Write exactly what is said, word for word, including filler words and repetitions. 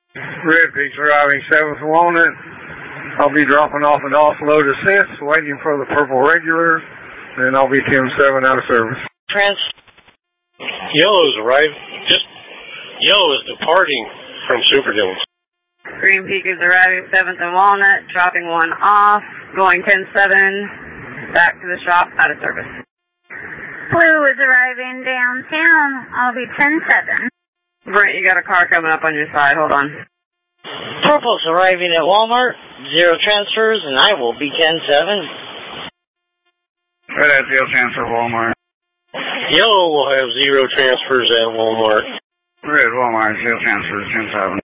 Red Peak's arriving seventh Walnut. I'll be dropping off an offload assist, waiting for the purple regular. Then I'll be Tim seven out of service. Trans. Yellow's arrived. Just Yellow is departing from Super Dillons. Green Peak is arriving seventh and Walnut, dropping one off, going ten seven, back to the shop, out of service. Blue is arriving downtown. I'll be ten seven. Brent, you got a car coming up on your side. Hold on. Purple's arriving at Walmart, zero transfers, and I will be ten seven. Red at zero transfer Walmart. Yellow will have zero transfers at Walmart. Red Walmart, zero transfers, ten seven.